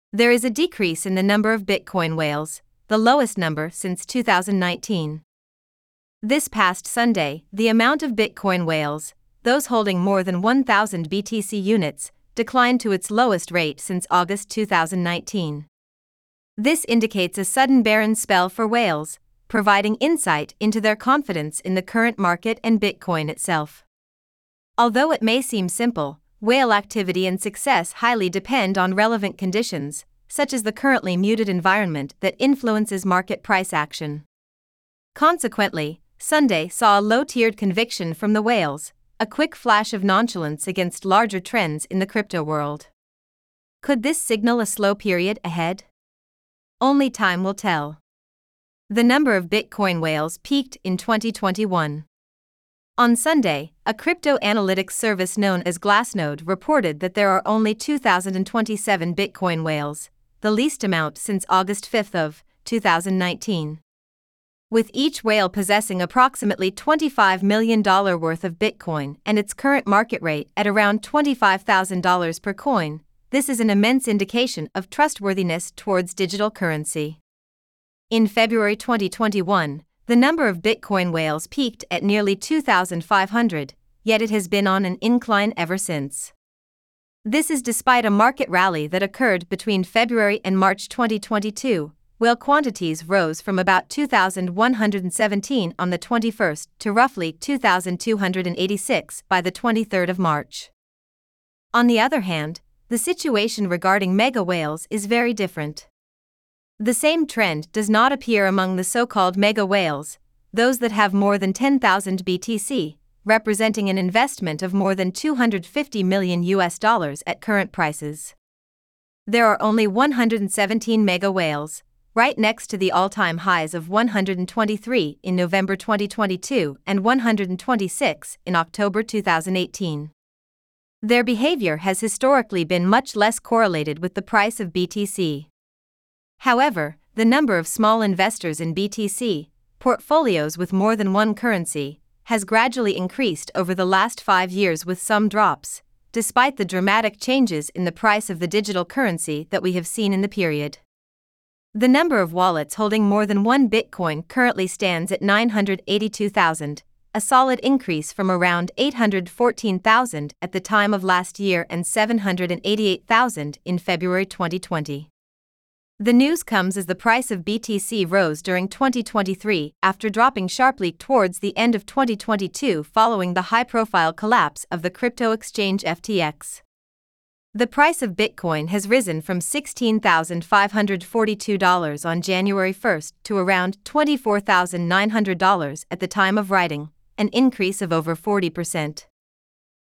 There is a decrease in the number of Bitcoin whales, the lowest number since 2019. This past Sunday, the amount of Bitcoin whales, those holding more than 1,000 BTC units, declined to its lowest rate since August 2019. This indicates a sudden barren spell for whales, providing insight into their confidence in the current market and Bitcoin itself. Although it may seem simple, whale activity and success highly depend on relevant conditions, such as the currently muted environment that influences market price action. Consequently, Sunday saw a low-tiered conviction from the whales, a quick flash of nonchalance against larger trends in the crypto world. Could this signal a slow period ahead? Only time will tell. The number of Bitcoin whales peaked in 2021. On Sunday, a crypto analytics service known as Glassnode reported that there are only 2,027 Bitcoin whales, the least amount since August 5 of 2019. With each whale possessing approximately $25 million worth of Bitcoin and its current market rate at around $25,000 per coin, this is an immense indication of trustworthiness towards digital currency. In February 2021, the number of Bitcoin whales peaked at nearly 2,500, yet it has been on an incline ever since. This is despite a market rally that occurred between February and March 2022. Whale quantities rose from about 2,117 on the 21st to roughly 2,286 by the 23rd of March. On the other hand, the situation regarding mega whales is very different. The same trend does not appear among the so-called mega whales, those that have more than 10,000 BTC, representing an investment of more than $250 million at current prices. There are only 117 mega whales, right next to the all-time highs of 123 in November 2022 and 126 in October 2018. Their behavior has historically been much less correlated with the price of BTC. However, the number of small investors in BTC, portfolios with more than one currency, has gradually increased over the last 5 years with some drops, despite the dramatic changes in the price of the digital currency that we have seen in the period. The number of wallets holding more than one Bitcoin currently stands at 982,000, a solid increase from around 814,000 at the time of last year and 788,000 in February 2020. The news comes as the price of BTC rose during 2023 after dropping sharply towards the end of 2022 following the high-profile collapse of the crypto exchange FTX. The price of Bitcoin has risen from $16,542 on January 1 to around $24,900 at the time of writing, an increase of over 40%.